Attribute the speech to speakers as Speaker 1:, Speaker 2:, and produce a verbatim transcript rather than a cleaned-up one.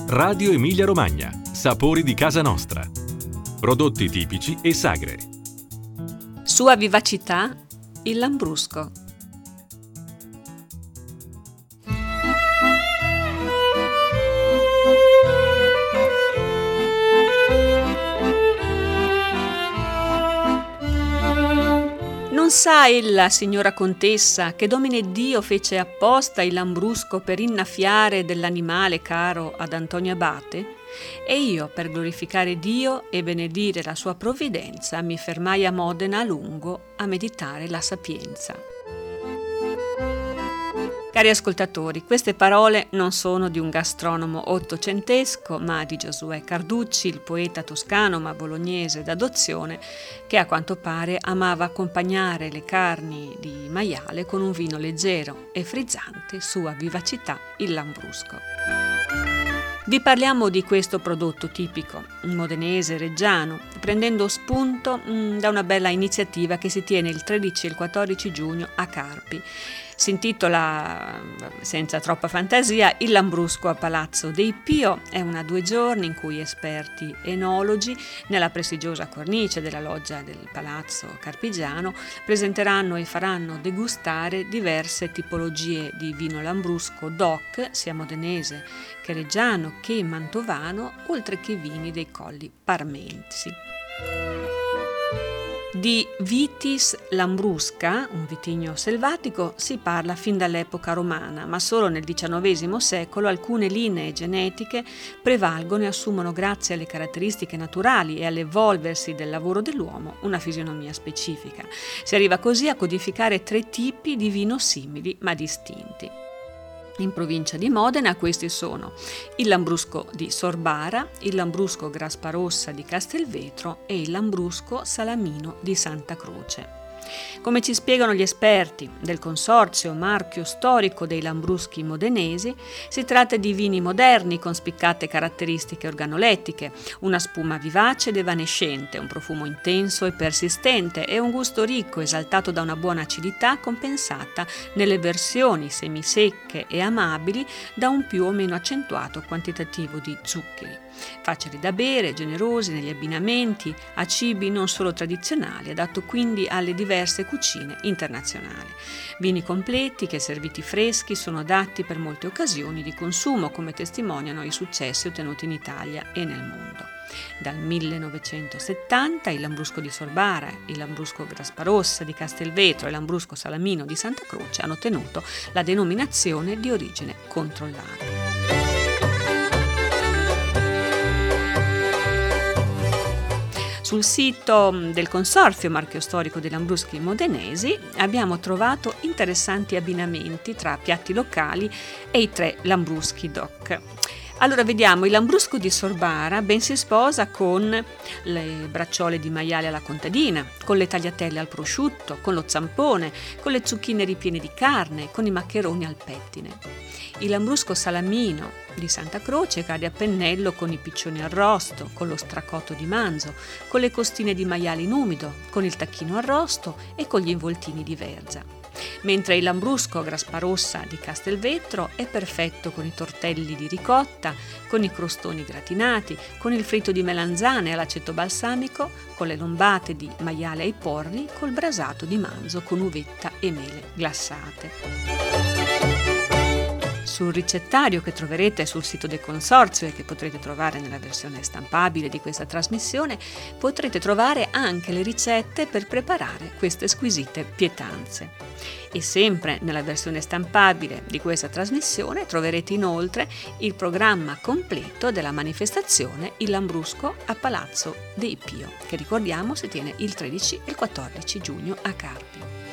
Speaker 1: Radio Emilia Romagna. Sapori di casa nostra. Prodotti tipici e sagre.
Speaker 2: Sua vivacità, il Lambrusco. Non sa ella, signora contessa, che Domine Dio fece apposta il Lambrusco per innaffiare dell'animale caro ad Antonio Abate? E io, per glorificare Dio e benedire la sua provvidenza, mi fermai a Modena a lungo a meditare la sapienza. Cari ascoltatori, queste parole non sono di un gastronomo ottocentesco, ma di Giosuè Carducci, il poeta toscano ma bolognese d'adozione, che a quanto pare amava accompagnare le carni di maiale con un vino leggero e frizzante, sua vivacità, il Lambrusco. Vi parliamo di questo prodotto tipico modenese reggiano, prendendo spunto mh, da una bella iniziativa che si tiene il tredici e il quattordici giugno a Carpi. Si intitola, senza troppa fantasia, Il Lambrusco a Palazzo dei Pio. È una due giorni in cui esperti enologi, nella prestigiosa cornice della loggia del Palazzo Carpigiano, presenteranno e faranno degustare diverse tipologie di vino Lambrusco D O C, sia modenese che reggiano che mantovano, oltre che vini dei colli parmensi. Di Vitis lambrusca, un vitigno selvatico, si parla fin dall'epoca romana, ma solo nel diciannovesimo secolo alcune linee genetiche prevalgono e assumono, grazie alle caratteristiche naturali e all'evolversi del lavoro dell'uomo, una fisionomia specifica. Si arriva così a codificare tre tipi di vino simili ma distinti. In provincia di Modena questi sono il Lambrusco di Sorbara, il Lambrusco Grasparossa di Castelvetro e il Lambrusco Salamino di Santa Croce. Come ci spiegano gli esperti del consorzio marchio storico dei Lambruschi modenesi, si tratta di vini moderni con spiccate caratteristiche organolettiche, una spuma vivace ed evanescente, un profumo intenso e persistente e un gusto ricco esaltato da una buona acidità compensata nelle versioni semisecche e amabili da un più o meno accentuato quantitativo di zuccheri. Facili da bere, generosi negli abbinamenti a cibi non solo tradizionali, adatto quindi alle diverse cucine internazionali. Vini completi che, serviti freschi, sono adatti per molte occasioni di consumo, come testimoniano i successi ottenuti in Italia e nel mondo. Dal millenovecentosettanta il Lambrusco di Sorbara, il Lambrusco Grasparossa di Castelvetro e il Lambrusco Salamino di Santa Croce hanno ottenuto la denominazione di origine controllata. Sul sito del Consorzio Marchio Storico dei Lambruschi Modenesi abbiamo trovato interessanti abbinamenti tra piatti locali e i tre Lambruschi D O C. Allora vediamo, il Lambrusco di Sorbara ben si sposa con le bracciole di maiale alla contadina, con le tagliatelle al prosciutto, con lo zampone, con le zucchine ripiene di carne, con i maccheroni al pettine. Il Lambrusco Salamino di Santa Croce cade a pennello con i piccioni arrosto, con lo stracotto di manzo, con le costine di maiale in umido, con il tacchino arrosto e con gli involtini di verza. Mentre il Lambrusco Grasparossa di Castelvetro è perfetto con i tortelli di ricotta, con i crostoni gratinati, con il fritto di melanzane all'aceto balsamico, con le lombate di maiale ai porri, col brasato di manzo con uvetta e mele glassate. Sul ricettario che troverete sul sito del Consorzio e che potrete trovare nella versione stampabile di questa trasmissione, potrete trovare anche le ricette per preparare queste squisite pietanze. E sempre nella versione stampabile di questa trasmissione troverete inoltre il programma completo della manifestazione Il Lambrusco a Palazzo dei Pio, che ricordiamo si tiene il tredici e il quattordici giugno a Carpi.